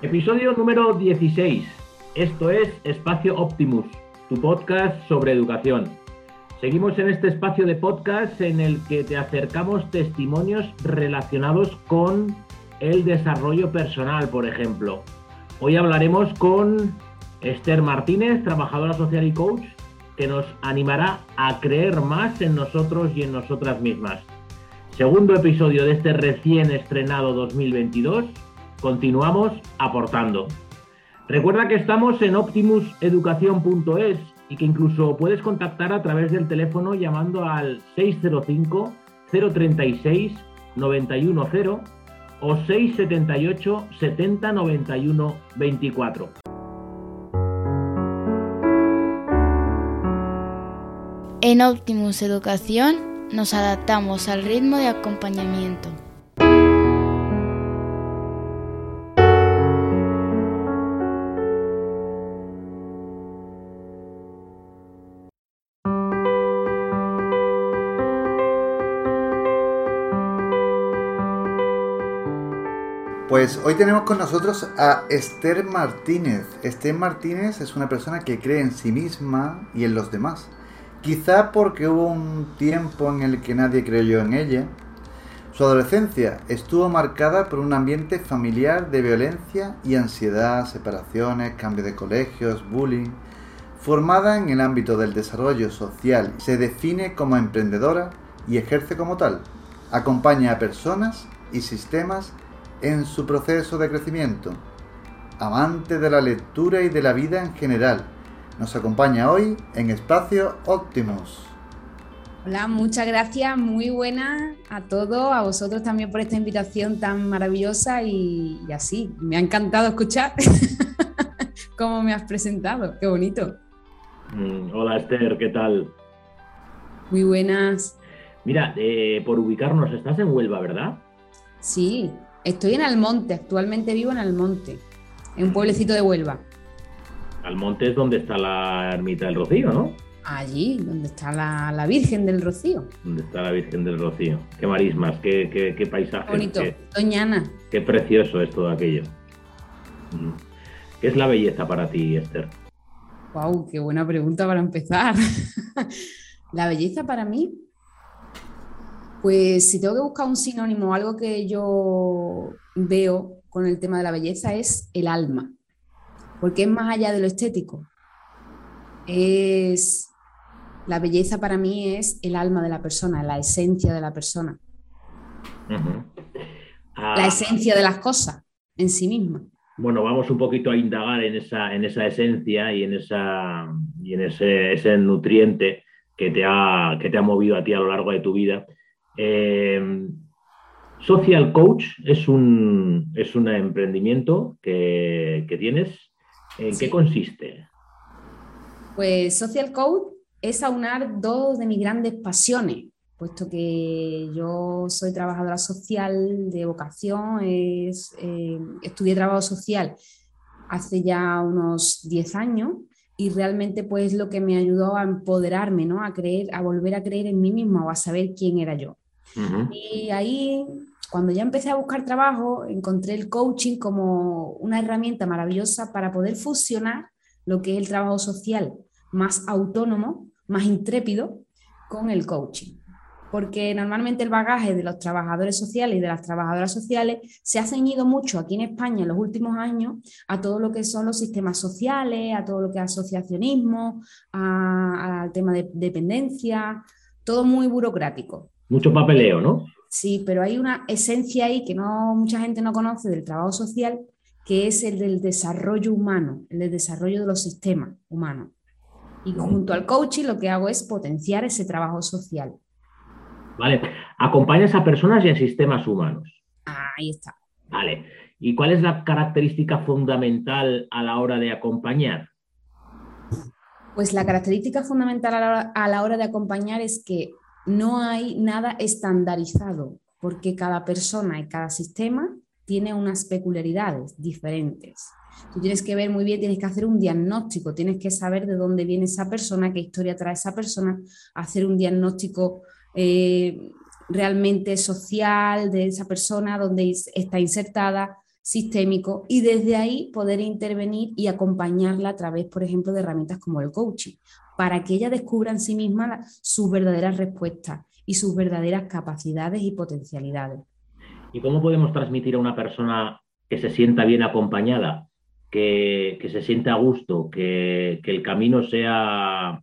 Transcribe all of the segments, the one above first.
Episodio número 16. Esto es Espacio Optimus, tu podcast sobre educación. Seguimos en este espacio de podcast en el que te acercamos testimonios relacionados con el desarrollo personal, por ejemplo. Hoy hablaremos con Esther Martínez, trabajadora social y coach, que nos animará a creer más en nosotros y en nosotras mismas. Segundo episodio de este recién estrenado 2022. Continuamos aportando. Recuerda que estamos en optimuseducación.es y que incluso puedes contactar a través del teléfono llamando al 605 036 910 o 678 70 91 24. En Optimus Educación nos adaptamos al ritmo de acompañamiento. Pues hoy tenemos con nosotros a Esther Martínez. Esther Martínez es una persona que cree en sí misma y en los demás. Quizá porque hubo un tiempo en el que nadie creyó en ella. Su adolescencia estuvo marcada por un ambiente familiar de violencia y ansiedad, separaciones, cambio de colegios, bullying. Formada en el ámbito del desarrollo social, se define como emprendedora y ejerce como tal. Acompaña a personas y sistemas en su proceso de crecimiento. Amante de la lectura y de la vida en general, nos acompaña hoy en Espacio Optimus. Hola, muchas gracias, muy buenas a todos, a vosotros también por esta invitación tan maravillosa y así, me ha encantado escuchar cómo me has presentado, qué bonito. Hola Esther, ¿qué tal? Muy buenas. Mira, por ubicarnos, estás en Huelva, ¿verdad? Sí, estoy en Almonte, actualmente vivo en Almonte, en un pueblecito de Huelva. Almonte es donde está la ermita del Rocío, ¿no? Allí, donde está la Virgen del Rocío. Donde está la Virgen del Rocío. Qué marismas, qué paisaje. Bonito, Doñana. Qué precioso es todo aquello. ¿Qué es la belleza para ti, Esther? Wow, qué buena pregunta para empezar. La belleza para mí, pues si tengo que buscar un sinónimo, algo que yo veo con el tema de la belleza es el alma, porque es más allá de lo estético. La belleza para mí es el alma de la persona, la esencia de la persona. La esencia de las cosas en sí misma. Bueno, vamos un poquito a indagar en esa esencia y en ese nutriente que te ha movido a ti a lo largo de tu vida. Social Coach es un emprendimiento que tienes. ¿En qué consiste? Pues Social Coach es aunar dos de mis grandes pasiones, puesto que yo soy trabajadora social de vocación, estudié trabajo social hace ya unos 10 años y realmente pues lo que me ayudó a empoderarme, ¿no? A volver a creer en mí misma o a saber quién era yo. Y ahí, cuando ya empecé a buscar trabajo, encontré el coaching como una herramienta maravillosa para poder fusionar lo que es el trabajo social más autónomo, más intrépido, con el coaching. Porque normalmente el bagaje de los trabajadores sociales y de las trabajadoras sociales se ha ceñido mucho aquí en España en los últimos años a todo lo que son los sistemas sociales, a todo lo que es asociacionismo, al tema de dependencia, todo muy burocrático. Mucho papeleo, ¿no? Sí, pero hay una esencia ahí que mucha gente no conoce del trabajo social, que es el del desarrollo humano, el del desarrollo de los sistemas humanos. Y junto al coaching lo que hago es potenciar ese trabajo social. Vale, acompañas a personas y a sistemas humanos. Ahí está. Vale, ¿y cuál es la característica fundamental a la hora de acompañar? Pues la característica fundamental a la hora de acompañar es que no hay nada estandarizado, porque cada persona y cada sistema tiene unas peculiaridades diferentes. Tú tienes que ver muy bien, tienes que hacer un diagnóstico, tienes que saber de dónde viene esa persona, qué historia trae esa persona, hacer un diagnóstico realmente social de esa persona, dónde está insertada, sistémico, y desde ahí poder intervenir y acompañarla a través, por ejemplo, de herramientas como el coaching, para que ella descubra en sí misma sus verdaderas respuestas y sus verdaderas capacidades y potencialidades. ¿Y cómo podemos transmitir a una persona que se sienta bien acompañada, que se sienta a gusto, que el camino sea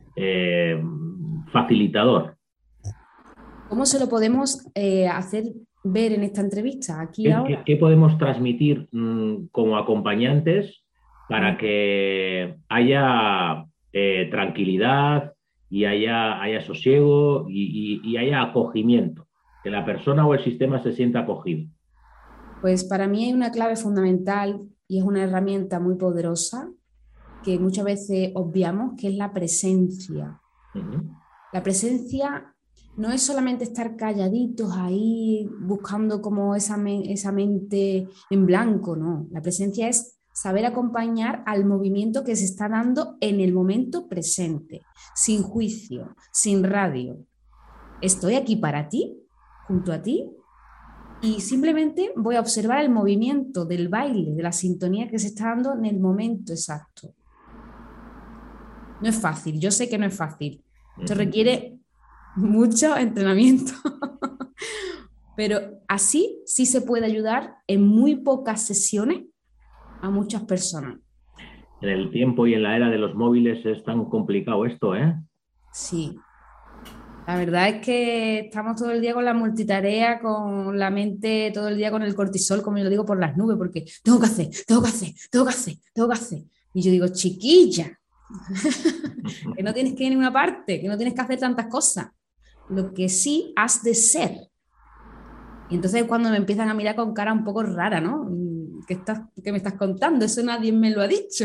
facilitador? ¿Cómo se lo podemos hacer ver en esta entrevista, aquí ahora? ¿Qué podemos transmitir como acompañantes para Mm. que haya tranquilidad y haya sosiego y haya acogimiento? Que la persona o el sistema se sienta acogido. Pues para mí hay una clave fundamental y es una herramienta muy poderosa que muchas veces obviamos, que es la presencia. Uh-huh. La presencia no es solamente estar calladitos ahí buscando como esa mente en blanco, no. La presencia es saber acompañar al movimiento que se está dando en el momento presente, sin juicio, sin radio. Estoy aquí para ti, junto a ti, y simplemente voy a observar el movimiento del baile, de la sintonía que se está dando en el momento exacto. No es fácil, yo sé que no es fácil. Esto requiere mucho entrenamiento. Pero así sí se puede ayudar en muy pocas sesiones a muchas personas. En el tiempo y en la era de los móviles es tan complicado esto, ¿eh? Sí. La verdad es que estamos todo el día con la multitarea, con la mente todo el día con el cortisol, como yo lo digo, por las nubes, porque tengo que hacer. Y yo digo, chiquilla, que no tienes que ir a ninguna parte, que no tienes que hacer tantas cosas. Lo que sí has de ser. Y entonces cuando me empiezan a mirar con cara un poco rara, ¿no? ¿Qué me estás contando? Eso nadie me lo ha dicho.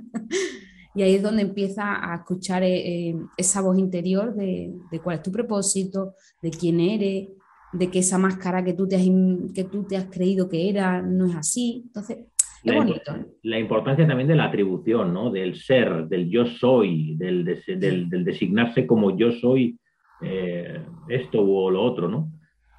Y ahí es donde empieza a escuchar esa voz interior de cuál es tu propósito, de quién eres, de que esa máscara que tú te has creído que era no es así. Entonces, es bonito. La importancia también de la atribución, ¿no? Del ser, del yo soy, del designarse como yo soy esto o lo otro, ¿no?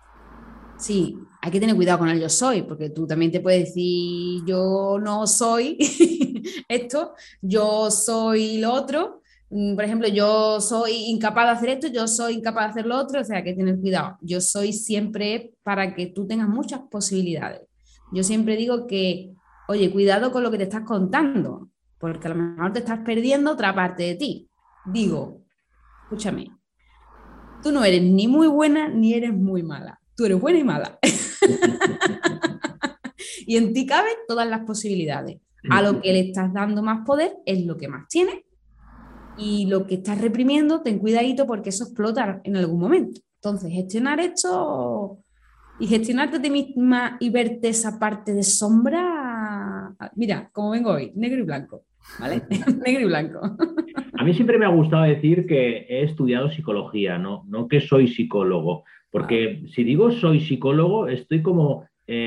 Sí, hay que tener cuidado con el yo soy, porque tú también te puedes decir yo no soy esto, yo soy lo otro. Por ejemplo, yo soy incapaz de hacer esto, yo soy incapaz de hacer lo otro, o sea, hay que tener cuidado. Yo soy siempre para que tú tengas muchas posibilidades. Yo siempre digo que, oye, cuidado con lo que te estás contando, porque a lo mejor te estás perdiendo otra parte de ti. Digo, escúchame, tú no eres ni muy buena ni eres muy mala. Tú eres buena y mala. Y en ti caben todas las posibilidades. A lo que le estás dando más poder es lo que más tienes. Y lo que estás reprimiendo, ten cuidadito porque eso explota en algún momento. Entonces, gestionar esto y gestionarte a ti misma y verte esa parte de sombra. Mira, como vengo hoy, negro y blanco. ¿Vale? Negro y blanco. A mí siempre me ha gustado decir que he estudiado psicología, no que soy psicólogo. Porque si digo soy psicólogo, estoy como,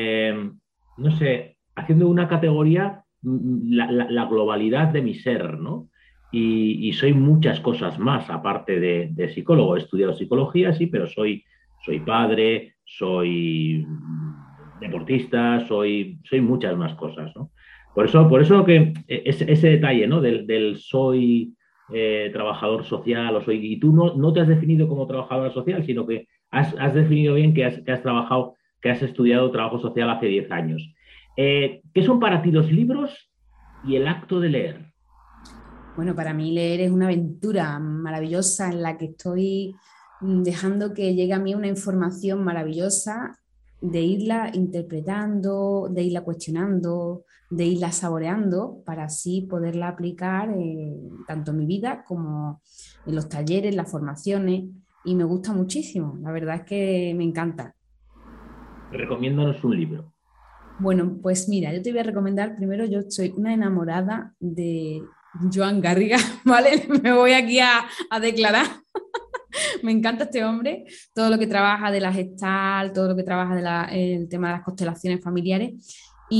no sé, haciendo una categoría, la globalidad de mi ser, ¿no? Y soy muchas cosas más, aparte de psicólogo. He estudiado psicología, sí, pero soy padre, soy deportista, soy muchas más cosas, ¿no? Por eso que ese detalle, ¿no? Del soy trabajador social o soy... Y tú no te has definido como trabajadora social, sino que has definido bien que has trabajado, que has estudiado trabajo social hace 10 años. ¿Qué son para ti los libros y el acto de leer? Bueno, para mí leer es una aventura maravillosa en la que estoy dejando que llegue a mí una información maravillosa, de irla interpretando, de irla cuestionando, de irla saboreando para así poderla aplicar tanto en mi vida como en los talleres, las formaciones, y me gusta muchísimo, la verdad es que me encanta. Recomiéndanos un libro. Bueno, pues mira, yo te voy a recomendar primero, yo soy una enamorada de Joan Garriga, ¿vale? Me voy aquí a declarar. Me encanta este hombre, todo lo que trabaja de la gestal, todo lo que trabaja el tema de las constelaciones familiares.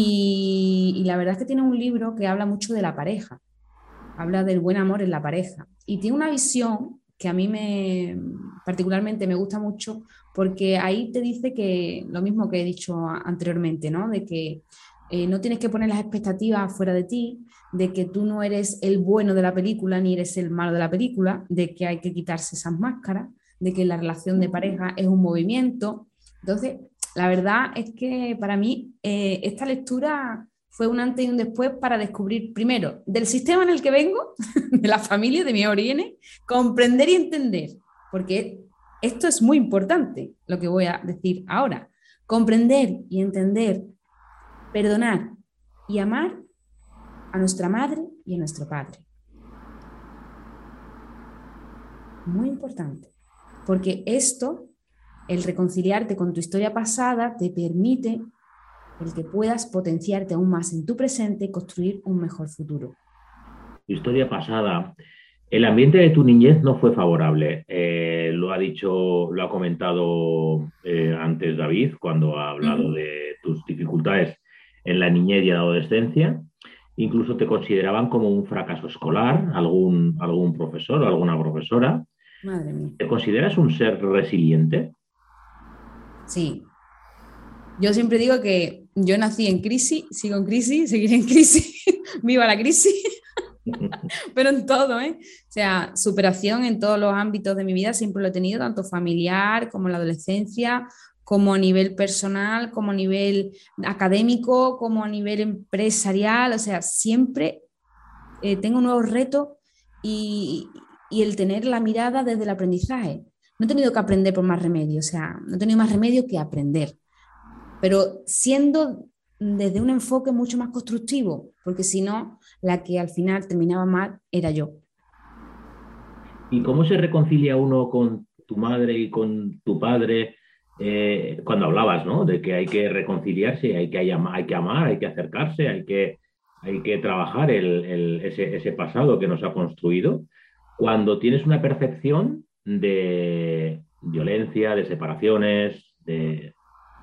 Y la verdad es que tiene un libro que habla mucho de la pareja, habla del buen amor en la pareja. Y tiene una visión que a mí particularmente me gusta mucho, porque ahí te dice que lo mismo que he dicho anteriormente, ¿no? De que no tienes que poner las expectativas fuera de ti, de que tú no eres el bueno de la película ni eres el malo de la película, de que hay que quitarse esas máscaras, de que la relación de pareja es un movimiento. Entonces, la verdad es que para mí esta lectura fue un antes y un después para descubrir, primero, del sistema en el que vengo, de la familia, de mis orígenes, comprender y entender, porque esto es muy importante, lo que voy a decir ahora. Comprender y entender, perdonar y amar a nuestra madre y a nuestro padre. Muy importante, porque esto, el reconciliarte con tu historia pasada, te permite el que puedas potenciarte aún más en tu presente y construir un mejor futuro. Tu historia pasada. El ambiente de tu niñez no fue favorable. Lo ha comentado antes David cuando ha hablado de tus dificultades en la niñez y en la adolescencia. Incluso te consideraban como un fracaso escolar, algún profesor o alguna profesora. Madre mía. ¿Te consideras un ser resiliente? Sí. Yo siempre digo que yo nací en crisis, sigo en crisis, seguiré en crisis, viva la crisis, pero en todo, ¿eh? O sea, superación en todos los ámbitos de mi vida siempre lo he tenido, tanto familiar como en la adolescencia, como a nivel personal, como a nivel académico, como a nivel empresarial, o sea, siempre tengo nuevos retos y el tener la mirada desde el aprendizaje. No he tenido que aprender por más remedio, o sea, no he tenido más remedio que aprender, pero siendo desde un enfoque mucho más constructivo, porque si no, la que al final terminaba mal era yo. ¿Y cómo se reconcilia uno con tu madre y con tu padre cuando hablabas, ¿no? De que hay que reconciliarse, hay que amar, hay que acercarse, hay que trabajar ese pasado que nos ha construido, cuando tienes una percepción de violencia, de separaciones, de...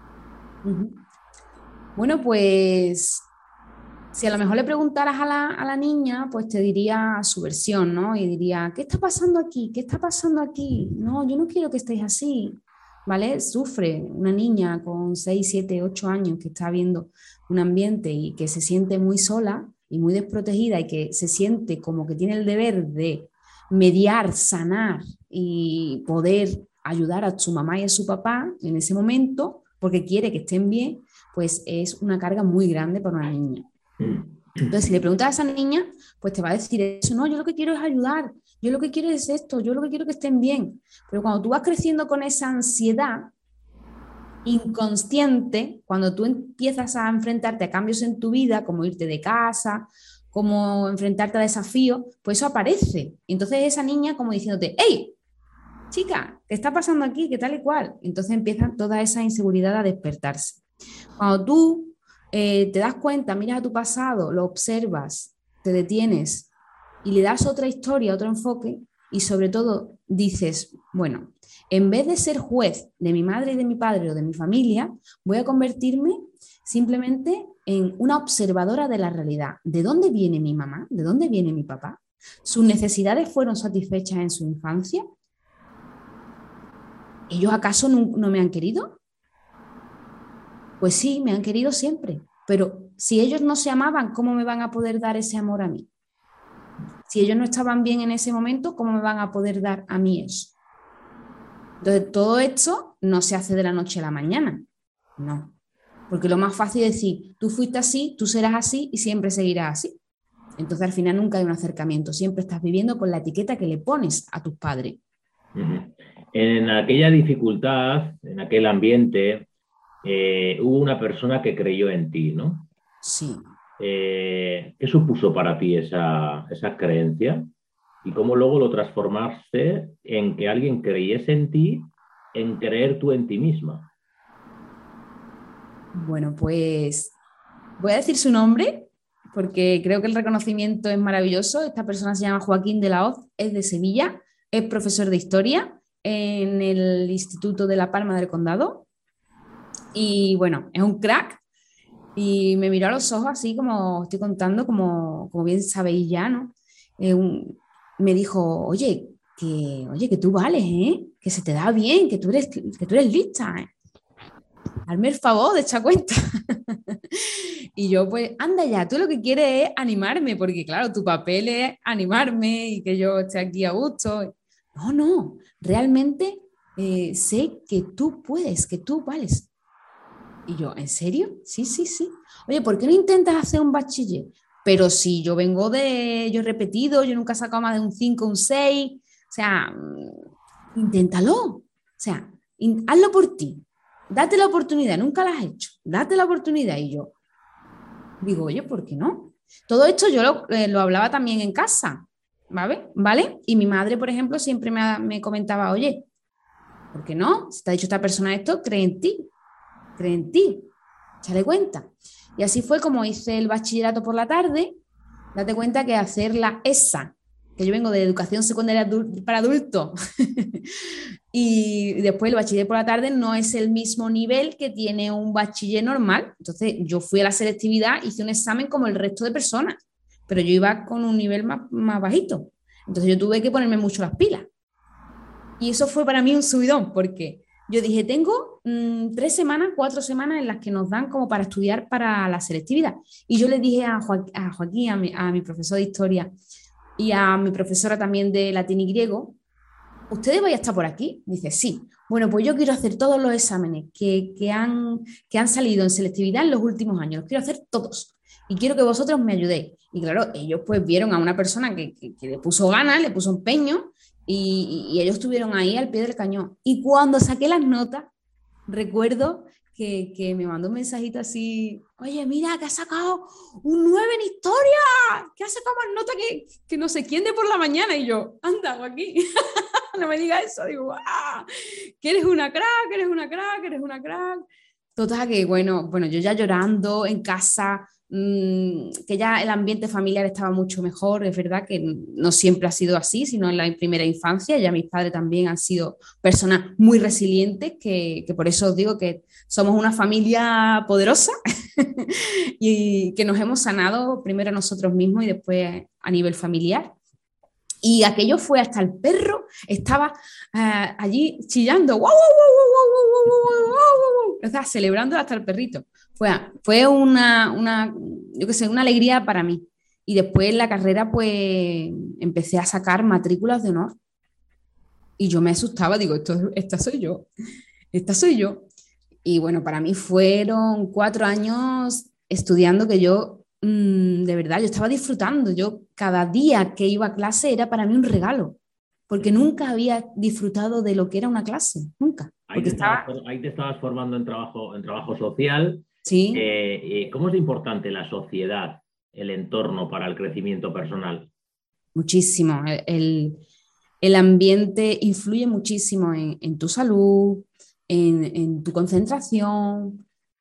Bueno, pues si a lo mejor le preguntaras a la niña, pues te diría su versión, ¿no? Y diría, ¿qué está pasando aquí? ¿Qué está pasando aquí? No, yo no quiero que estéis así, ¿vale? Sufre una niña con 6, 7, 8 años que está viendo un ambiente y que se siente muy sola y muy desprotegida y que se siente como que tiene el deber de mediar, sanar y poder ayudar a su mamá y a su papá en ese momento porque quiere que estén bien, pues es una carga muy grande para una niña. Entonces, si le preguntas a esa niña, pues te va a decir eso, no, yo lo que quiero es ayudar, yo lo que quiero es esto, yo lo que quiero es que estén bien. Pero cuando tú vas creciendo con esa ansiedad inconsciente, cuando tú empiezas a enfrentarte a cambios en tu vida, como irte de casa, como enfrentarte a desafíos, pues eso aparece. Entonces esa niña como diciéndote, ¡hey! Chica, ¿qué está pasando aquí? ¿Qué tal y cual? Entonces empieza toda esa inseguridad a despertarse. Cuando tú te das cuenta, miras a tu pasado, lo observas, te detienes y le das otra historia, otro enfoque y sobre todo dices, bueno, en vez de ser juez de mi madre y de mi padre o de mi familia, voy a convertirme simplemente en una observadora de la realidad. ¿De dónde viene mi mamá? ¿De dónde viene mi papá? ¿Sus necesidades fueron satisfechas en su infancia? ¿Ellos acaso no me han querido? Pues sí, me han querido siempre, pero si ellos no se amaban, ¿cómo me van a poder dar ese amor a mí? Si ellos no estaban bien en ese momento, ¿cómo me van a poder dar a mí eso? Entonces, todo esto no se hace de la noche a la mañana, no. Porque lo más fácil es decir, tú fuiste así, tú serás así y siempre seguirás así. Entonces, al final nunca hay un acercamiento, siempre estás viviendo con la etiqueta que le pones a tus padres. En aquella dificultad, en aquel ambiente, hubo una persona que creyó en ti, ¿no? Sí. ¿Qué supuso para ti esa creencia? ¿Y cómo luego lo transformaste en que alguien creyese en ti, en creer tú en ti misma? Bueno, pues voy a decir su nombre porque creo que el reconocimiento es maravilloso. Esta persona se llama Joaquín de la Hoz, es de Sevilla, es profesor de historia en el Instituto de La Palma del Condado y bueno, es un crack y me miró a los ojos así como estoy contando, como bien sabéis ya, ¿no? Me dijo, oye, que tú vales, ¿eh? Que se te da bien, que tú eres lista, ¿eh? hazme el favor de echar cuenta. Y yo, pues, anda ya, tú lo que quieres es animarme, porque claro, tu papel es animarme y que yo esté aquí a gusto. No, no, realmente sé que tú puedes, que tú vales. Y yo, ¿en serio? Sí, sí, sí. Oye, ¿por qué no intentas hacer un bachiller? Pero si yo vengo yo he repetido, yo nunca he sacado más de un 5, un 6, o sea, inténtalo. O sea, hazlo por ti. Date la oportunidad, nunca la has hecho. Date la oportunidad. Y yo digo, oye, ¿por qué no? Todo esto yo lo hablaba también en casa, ¿vale? Y mi madre, por ejemplo, siempre me comentaba, oye, ¿por qué no? Si te ha dicho esta persona esto, cree en ti, échale cuenta. Y así fue como hice el bachillerato por la tarde. Date cuenta que hacer la ESA, que yo vengo de educación secundaria para adultos, y después el bachiller por la tarde no es el mismo nivel que tiene un bachiller normal. Entonces yo fui a la selectividad, hice un examen como el resto de personas, pero yo iba con un nivel más bajito. Entonces yo tuve que ponerme mucho las pilas. Y eso fue para mí un subidón, porque yo dije, tengo 3 semanas, 4 semanas en las que nos dan como para estudiar para la selectividad. Y yo le dije a Joaquín, a mi profesor de historia y a mi profesora también de latín y griego, ¿ustedes vais a estar por aquí? Dice, sí. Bueno, pues yo quiero hacer todos los exámenes que han salido en selectividad en los últimos años. Los quiero hacer todos. Y quiero que vosotros me ayudéis. Y claro, ellos pues vieron a una persona que le puso ganas, le puso empeño, y ellos estuvieron ahí al pie del cañón. Y cuando saqué las notas, recuerdo que me mandó un mensajito así, oye, mira, que has sacado un 9 en historia, que has sacado más nota que no sé quién de por la mañana. Y yo, anda, Joaquín, no me digas eso. Digo, que eres una crack, eres una crack, eres una crack. Total, que bueno, yo ya llorando en casa, que ya el ambiente familiar estaba mucho mejor. Es verdad que no siempre ha sido así, sino en la primera infancia. Ya mis padres también han sido personas muy resilientes, que por eso os digo que somos una familia poderosa y que nos hemos sanado primero a nosotros mismos y después a nivel familiar. Y aquello fue hasta el perro, estaba allí chillando, ¡wow, wow, wow, wow, wow, wow, wow! O sea, celebrando hasta el perrito. Fue yo qué sé, una alegría para mí. Y después en la carrera, pues, empecé a sacar matrículas de honor. Y yo me asustaba, digo, esta soy yo. Y bueno, para mí fueron 4 años estudiando que yo, de verdad, yo estaba disfrutando. Yo cada día que iba a clase era para mí un regalo, porque nunca había disfrutado de lo que era una clase, nunca. Ahí te estabas formando en trabajo social. Sí. ¿Cómo es importante la sociedad, el entorno para el crecimiento personal? Muchísimo. El ambiente influye muchísimo en tu salud, en tu concentración,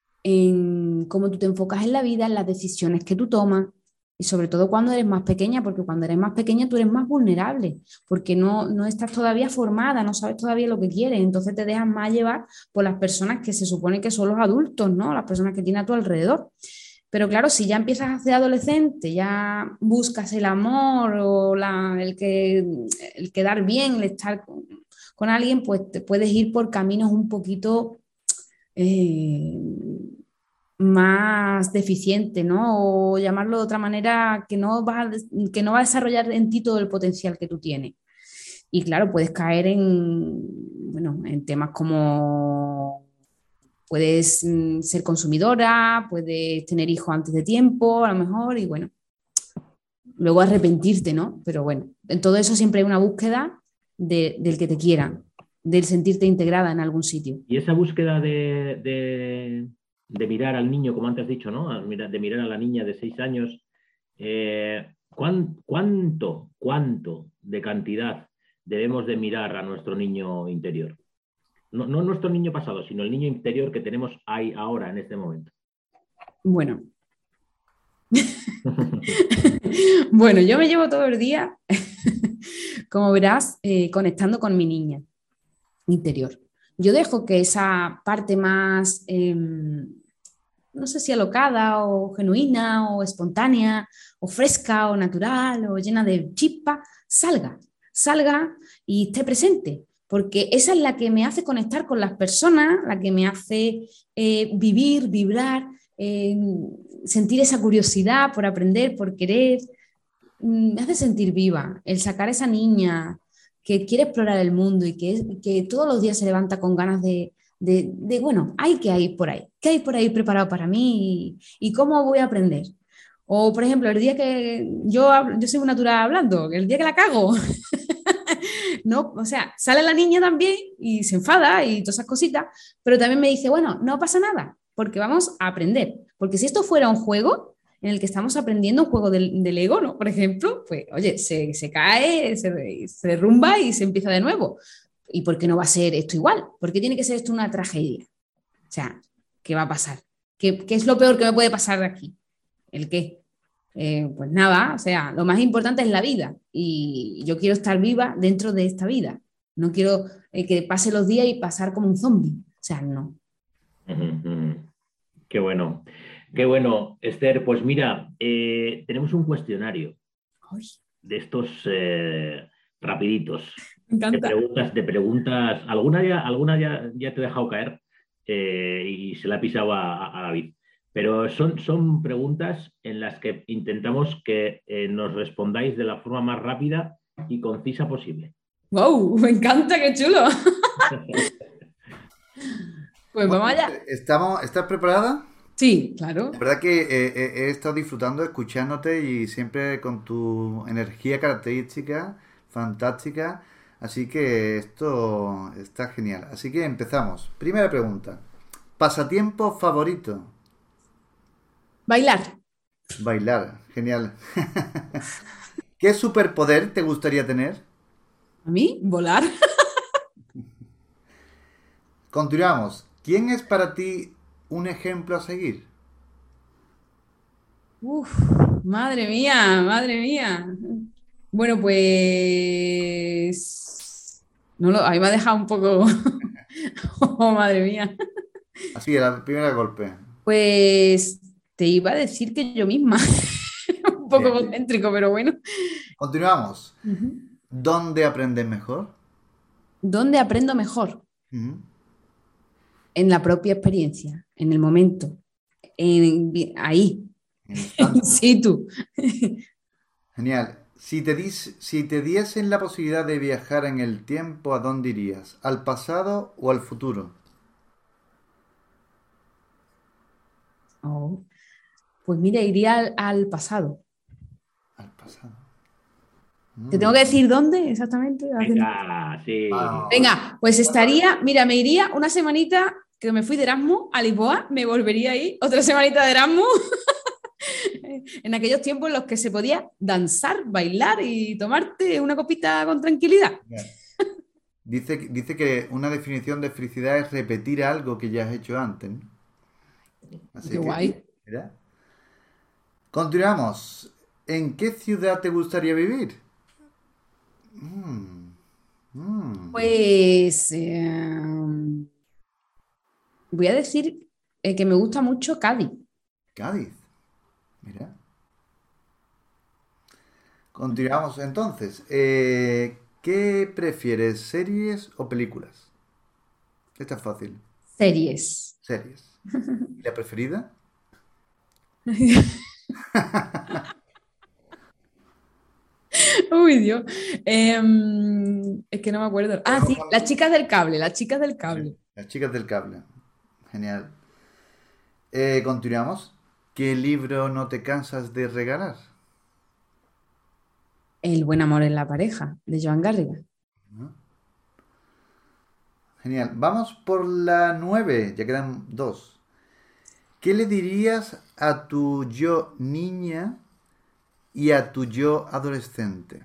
en cómo tú te enfocas en la vida, en las decisiones que tú tomas, y sobre todo cuando eres más pequeña, porque cuando eres más pequeña tú eres más vulnerable, porque no estás todavía formada, no sabes todavía lo que quieres, entonces te dejas más llevar por las personas que se supone que son los adultos, ¿no? Las personas que tienes a tu alrededor. Pero claro, si ya empiezas a ser adolescente, ya buscas el amor o el quedar bien, el estar con alguien, pues te puedes ir por caminos un poquito más deficiente, ¿no? O llamarlo de otra manera, que no va a desarrollar en ti todo el potencial que tú tienes. Y claro, puedes caer en temas como puedes ser consumidora, puedes tener hijos antes de tiempo, a lo mejor, y bueno, luego arrepentirte, ¿no? Pero bueno, en todo eso siempre hay una búsqueda del que te quieran, del sentirte integrada en algún sitio. Y esa búsqueda de mirar al niño, como antes has dicho, ¿no? De mirar a la niña de 6 años, ¿cuánto de cantidad debemos de mirar a nuestro niño interior? No nuestro niño pasado, sino el niño interior que tenemos ahí ahora, en este momento. Bueno. Bueno, yo me llevo todo el día, como verás, conectando con mi niña interior. Yo dejo que esa parte más, no sé si alocada o genuina o espontánea o fresca o natural o llena de chispa, salga y esté presente. porque esa es la que me hace conectar con las personas, la que me hace vivir, vibrar, sentir esa curiosidad por aprender, por querer. Me hace sentir viva el sacar a esa niña que quiere explorar el mundo y que todos los días se levanta con ganas bueno, ¿qué hay por ahí? ¿Qué hay por ahí preparado para mí? ¿Y cómo voy a aprender? O, por ejemplo, el día que yo soy muy natural hablando, el día que la cago, ¿no? O sea, sale la niña también y se enfada y todas esas cositas, pero también me dice, bueno, no pasa nada, porque vamos a aprender. Porque si esto fuera un juego en el que estamos aprendiendo, un juego del ego, ¿no? Por ejemplo, pues, oye, se cae, se derrumba y se empieza de nuevo. ¿Y por qué no va a ser esto igual? ¿Por qué tiene que ser esto una tragedia? O sea, ¿qué va a pasar? ¿Qué es lo peor que me puede pasar de aquí? ¿El qué? Pues nada, o sea, lo más importante es la vida y yo quiero estar viva dentro de esta vida. No quiero que pase los días y pasar como un zombie. O sea, no. Qué bueno. Qué bueno, Esther. Pues mira, tenemos un cuestionario Ay, de estos rapiditos, me encanta. de preguntas. Alguna ya te he dejado caer y se la ha pisado a David. Pero son preguntas en las que intentamos que nos respondáis de la forma más rápida y concisa posible. ¡Wow! Me encanta, qué chulo. Pues Bueno, vamos allá. ¿estás preparada? Sí, claro. La verdad que he estado disfrutando, escuchándote y siempre con tu energía característica, fantástica. Así que esto está genial. Así que empezamos. Primera pregunta. ¿Pasatiempo favorito? Bailar. Bailar. Genial. ¿Qué superpoder te gustaría tener? ¿A mí? Volar. Continuamos. ¿Quién es para ti un ejemplo a seguir? Uf, madre mía, madre mía. Bueno, pues... No ahí me ha dejado un poco... Oh, madre mía. Así, el primer golpe. Pues te iba a decir que yo misma. Un poco Bien. concéntrico, pero bueno. Continuamos. Ujú. ¿Dónde aprendes mejor? ¿Dónde aprendo mejor? Ujú. En la propia experiencia, en el momento, ahí, En el in instante. situ. Genial. Si te diesen la posibilidad de viajar en el tiempo, ¿a dónde irías? ¿Al pasado o al futuro? Oh, pues mira, iría al pasado. Al pasado. ¿Te tengo que decir dónde exactamente? Venga, sí. Vamos. Venga, pues estaría, mira, me iría una semanita que me fui de Erasmus a Lisboa, me volvería ahí, otra semanita de Erasmus, en aquellos tiempos en los que se podía danzar, bailar y tomarte una copita con tranquilidad. Genial. Dice que una definición de felicidad es repetir algo que ya has hecho antes, ¿no? Qué Así que, guay. mira. Continuamos. ¿En qué ciudad te gustaría vivir? Mm, mm. Pues voy a decir que me gusta mucho Cádiz. Cádiz. Mira. Continuamos entonces. ¿Qué prefieres, series o películas? Esta es fácil. Series. Series. ¿Y la preferida? Uy, Dios. Es que no me acuerdo. Ah, Podemos sí, las chicas del cable, las chicas del poner cable. Las chicas del cable. Genial. Continuamos. ¿Qué libro no te cansas de regalar? El buen amor en la pareja, de Joan Garriga. ¿No? Genial. Vamos por la 9. Ya quedan dos. ¿Qué le dirías a tu yo niña y a tu yo adolescente?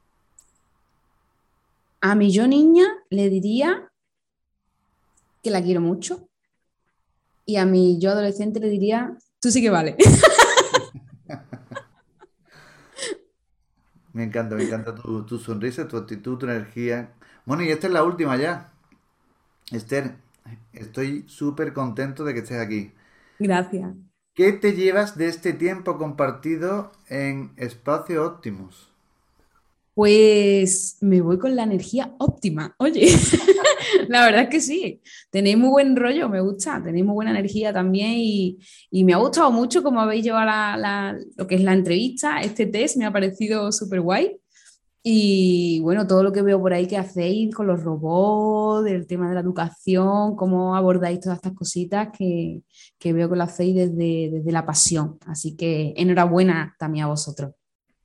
A mi yo niña le diría que la quiero mucho y a mi yo adolescente le diría, tú sí que vale. Me encanta tu sonrisa, tu actitud, tu energía. Bueno, y esta es la última ya. Esther, estoy súper contento de que estés aquí. Gracias. ¿Qué te llevas de este tiempo compartido en Espacio Optimus? Pues me voy con la energía óptima. Oye, la verdad es que sí, tenéis muy buen rollo, me gusta, tenéis muy buena energía también y me ha gustado mucho cómo habéis llevado lo que es la entrevista, este test me ha parecido súper guay. Y bueno, todo lo que veo por ahí que hacéis con los robots, el tema de la educación, cómo abordáis todas estas cositas que veo que lo hacéis desde la pasión. Así que enhorabuena también a vosotros.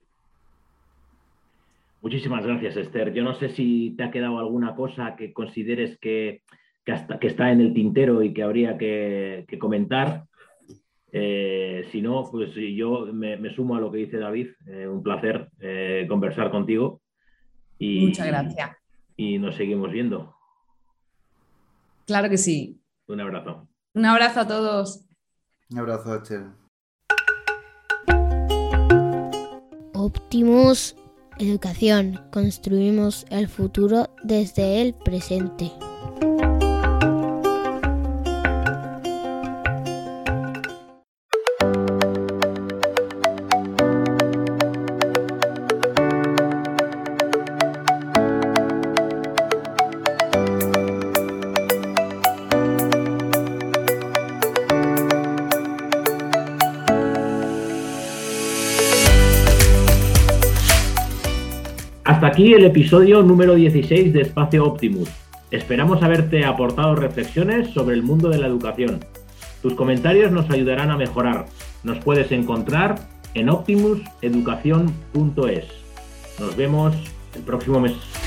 Muchísimas gracias, Esther. Yo no sé si te ha quedado alguna cosa que consideres que está en el tintero y que habría que comentar. Si no, pues yo me sumo a lo que dice David. Un placer conversar contigo Muchas gracias. y nos seguimos viendo. Claro que sí. Un abrazo. Un abrazo a todos. Un abrazo, Esther. Optimus Educación. Construimos el futuro desde el presente. Hasta aquí el episodio número 16 de Espacio Optimus. Esperamos haberte aportado reflexiones sobre el mundo de la educación. Tus comentarios nos ayudarán a mejorar. Nos puedes encontrar en optimuseducacion.es. Nos vemos el próximo mes.